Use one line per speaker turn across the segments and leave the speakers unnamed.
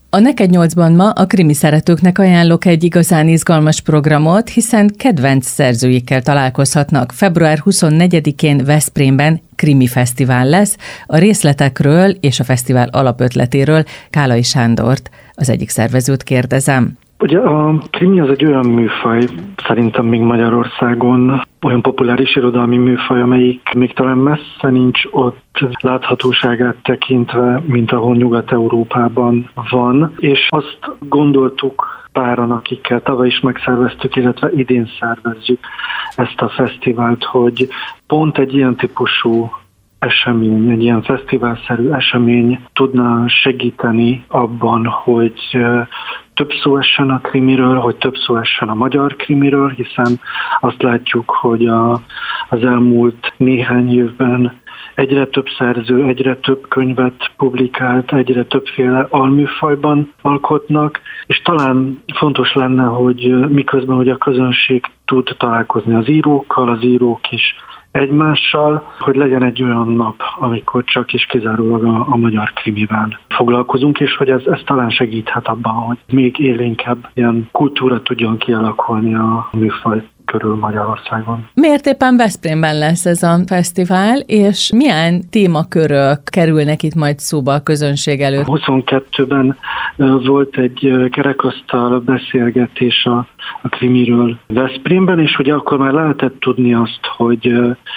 A Neked 8-ban ma a krimi szeretőknek ajánlok egy igazán izgalmas programot, hiszen kedvenc szerzőikkel találkozhatnak. Február 24-én Veszprémben krimi fesztivál lesz. A részletekről és a fesztivál alapötletéről Kálai Sándort, az egyik szervezőt kérdezem.
Ugye a krimi az egy olyan műfaj, szerintem még Magyarországon, olyan populáris irodalmi műfaj, amelyik még talán messze nincs ott láthatóságát tekintve, mint ahol Nyugat-Európában van, és azt gondoltuk páran, akikkel tavaly is megszerveztük, illetve idén szervezzük ezt a fesztivált, hogy pont egy ilyen típusú esemény, egy ilyen fesztiválszerű esemény tudna segíteni abban, hogy több szó essen a krimiről, hogy több szó essen a magyar krimiről, hiszen azt látjuk, hogy az elmúlt néhány évben egyre több szerző, egyre több könyvet publikált, egyre többféle alműfajban alkotnak, és talán fontos lenne, hogy miközben hogy a közönség tud találkozni az írókkal, az írók is egymással, hogy legyen egy olyan nap, amikor csak és kizárólag a magyar krimivel foglalkozunk, és hogy ez talán segíthet abban, hogy még élénkebb ilyen kultúra tudjon kialakulni a műfaj körül Magyarországon.
Miért éppen Veszprémben lesz ez a fesztivál, és milyen témakörök kerülnek itt majd szóba a közönség előtt? 22-ben
volt egy kerekasztal beszélgetés a krimiről Veszprémben, és ugye akkor már lehetett tudni azt, hogy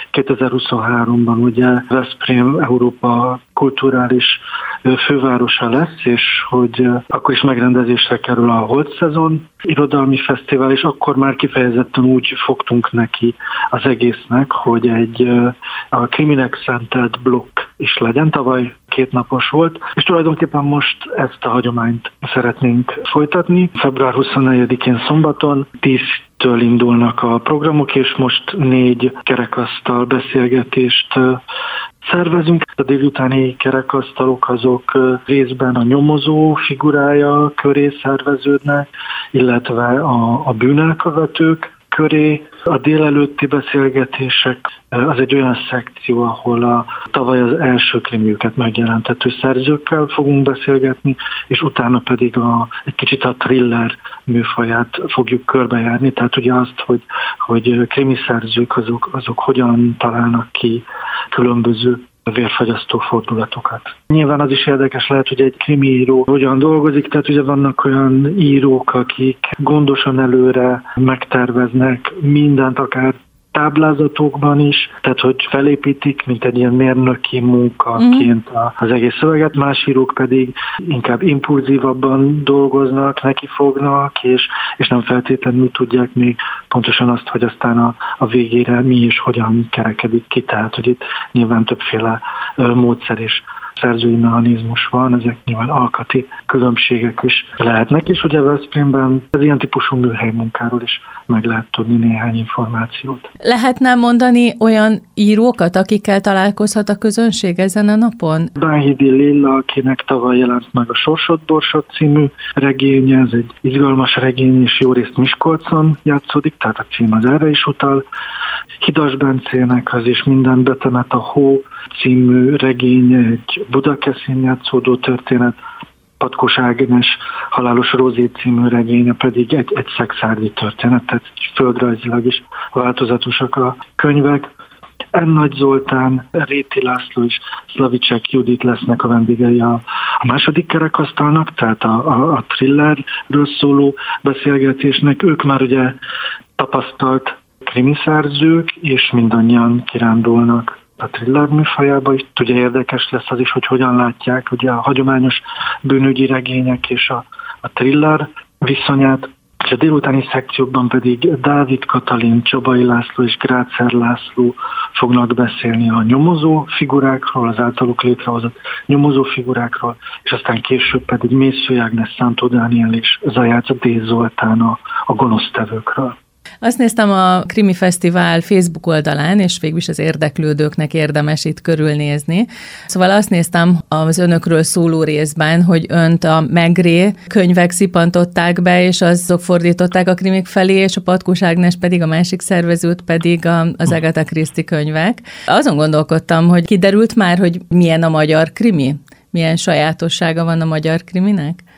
2023-ban ugye Veszprém Európa kulturális fővárosa lesz, és hogy akkor is megrendezésre kerül a Holt Szezon irodalmi fesztivál, és akkor már kifejezetten úgy fogtunk neki az egésznek, hogy a kriminek szentelt blokk is legyen. Tavaly 2 napos volt, és tulajdonképpen most ezt a hagyományt szeretnénk folytatni. Február 24-én szombaton 10-től indulnak a programok, és most 4 kerekasztal beszélgetést szervezünk. A délutáni kerekasztalok azok részben a nyomozó figurája köré szerveződnek, illetve a bűnelkövetők köré. A délelőtti beszélgetések az egy olyan szekció, ahol tavaly az első krimiüket megjelentető szerzőkkel fogunk beszélgetni, és utána pedig egy kicsit a thriller műfaját fogjuk körbejárni, tehát ugye azt, hogy krimi szerzők azok hogyan találnak ki különböző vérfagyasztó fordulatokat. Nyilván az is érdekes lehet, hogy egy krimiíró hogyan dolgozik, tehát ugye vannak olyan írók, akik gondosan előre megterveznek mindent, akár táblázatokban is, tehát hogy felépítik, mint egy ilyen mérnöki munkaként az egész szöveget, más írók pedig inkább impulzívabban dolgoznak, nekifognak, és nem feltétlenül tudják még pontosan azt, hogy aztán a végére mi és hogyan kerekedik ki, tehát hogy itt nyilván többféle módszer és szerzői mechanizmus van, ezek nyilván alkati különbségek is lehetnek, és ugye Veszprémben az ilyen típusú műhely munkáról is meg lehet tudni néhány információt.
Lehetne mondani olyan írókat, akikkel találkozhat a közönség ezen a napon?
Bánhidi Lilla, akinek tavaly jelent meg a Sorsot Borsot című regénye, ez egy izgalmas regény, és jó részt Miskolcon játszódik, tehát a cím az erre is utal. Hidas Bencének az is Minden betemet a hó című regény, egy Budakeszin játszódó történet, Patkos Ágnes Halálos Rózé című regénye pedig egy szexárdi történet, tehát földrajzilag is változatosak a könyvek. N. Nagy Zoltán, Réti László és Szlavicsek Judit lesznek a vendégei a második kerekasztalnak, tehát a thrillerről szóló beszélgetésnek. Ők már ugye tapasztalt krimiszerzők, és mindannyian kirándulnak a thriller műfajába. Itt ugye érdekes lesz az is, hogy hogyan látják ugye a hagyományos bűnügyi regények és a thriller viszonyát. És a délutáni szekciókban pedig Dávid Katalin, Csabai László és Grácer László fognak beszélni a nyomozó figurákról, az általuk létrehozott nyomozó figurákról, és aztán később pedig Mészői Ágnes, Szántó Dániel és Zajács D. Zoltán a gonosztevőkről.
Azt néztem a Krimi Fesztivál Facebook oldalán, és végülis az érdeklődőknek érdemes itt körülnézni. Szóval azt néztem az önökről szóló részben, hogy önt a Megré könyvek szippantották be, és azok fordították a krimik felé, és a Patkós Ágnes pedig, a másik szervezőt pedig az Agatha Christie könyvek. Azon gondolkodtam, hogy kiderült már, hogy milyen a magyar krimi? Milyen sajátossága van a magyar kriminek?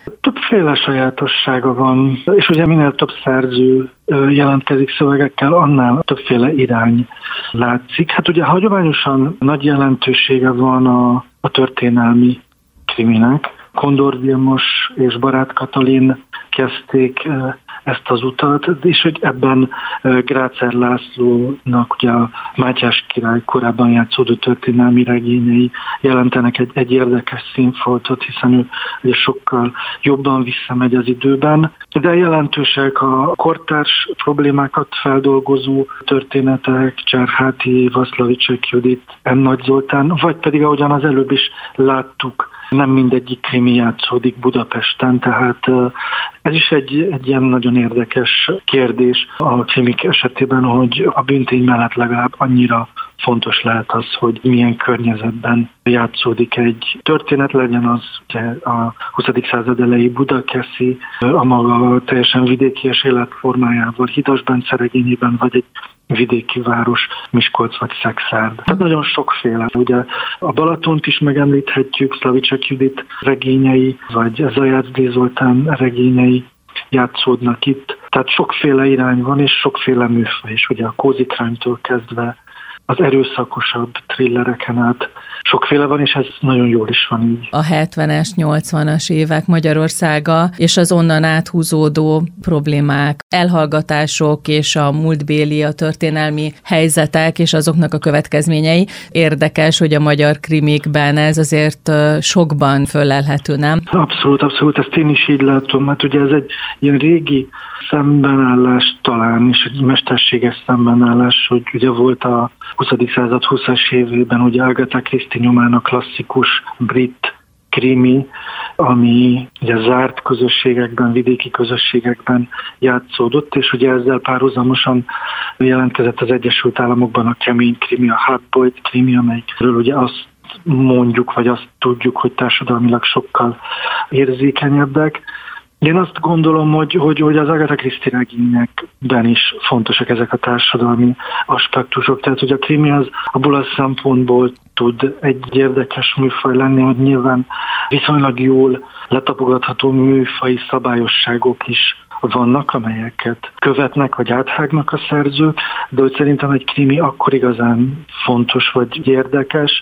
Többféle sajátossága van, és ugye minél több szerző jelentkezik szövegekkel, annál többféle irány látszik. Hát ugye hagyományosan nagy jelentősége van a történelmi kriminek. Kondor Vilmos és Barát Katalin kezdték ezt az utat, és hogy ebben Grácer Lászlónak ugye a Mátyás király korábban játszódó történelmi regényei jelentenek egy érdekes színfoltot, hiszen ő ugye sokkal jobban visszamegy az időben, de jelentősek a kortárs problémákat feldolgozó történetek, Cserháti, Vaszlavicsek Judit, M. Nagy Zoltán, vagy pedig ahogyan az előbb is láttuk, nem mindegyik krimi játszódik Budapesten, tehát ez is egy ilyen nagyon érdekes kérdés a krimik esetében, hogy a bűntény mellett legalább annyira fontos lehet az, hogy milyen környezetben játszódik egy történet, legyen az ugye a 20. század elejé Budakeszi, a maga teljesen vidékies életformájával, Hidas Bence regényében, vagy egy vidéki város, Miskolc vagy Szekszárd. Tehát nagyon sokféle. Ugye a Balatont is megemlíthetjük, Szlavicsek Judit regényei, vagy Zajács D. Zoltán regényei játszódnak itt. Tehát sokféle irány van, és sokféle műfaj is. Ugye a cozy crime-től kezdve az erőszakosabb thrillereken át sokféle van, és ez nagyon jól is van így.
A 70-es, 80-as évek Magyarországa és az onnan áthúzódó problémák, elhallgatások és a múltbéli, a történelmi helyzetek és azoknak a következményei. Érdekes, hogy a magyar krimikben ez azért sokban föllelhető, nem?
Abszolút, ezt én is így látom, mert ugye ez egy ilyen régi szembenállás talán, és egy mesterséges szembenállás, hogy ugye volt a 20. század 20-as évében ugye Agatha Christie nyomának klasszikus brit krimi, ami ugye zárt közösségekben, vidéki közösségekben játszódott, és ugye ezzel párhuzamosan jelentkezett az Egyesült Államokban a kemény krimi, a hardboiled krimi, amelyikről ugye azt mondjuk, vagy azt tudjuk, hogy társadalmilag sokkal érzékenyebbek. Én azt gondolom, hogy az Agatha Christie regényekben is fontosak ezek a társadalmi aspektusok. Tehát, hogy a krimi az abból a szempontból tud egy érdekes műfaj lenni, hogy nyilván viszonylag jól letapogatható műfaji szabályosságok is vannak, amelyeket követnek vagy áthágnak a szerzők, de hogy szerintem egy krimi akkor igazán fontos vagy érdekes,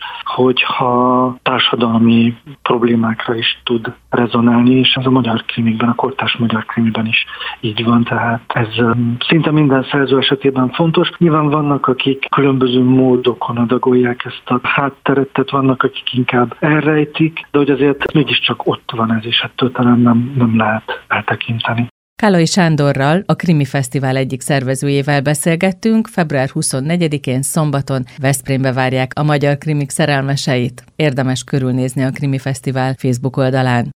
hogyha társadalmi problémákra is tud rezonálni, és ez a magyar krimikben, a kortárs magyar krimiben is így van, tehát ez szinte minden szerző esetében fontos. Nyilván vannak, akik különböző módokon adagolják ezt a hátteret, tehát vannak, akik inkább elrejtik, de hogy azért mégiscsak ott van ez, és ettől talán nem lehet eltekinteni.
Kállai Sándorral, a Krimi Fesztivál egyik szervezőjével beszélgettünk, február 24-én szombaton Veszprémbe várják a magyar krimik szerelmeseit. Érdemes körülnézni a Krimi Fesztivál Facebook oldalán.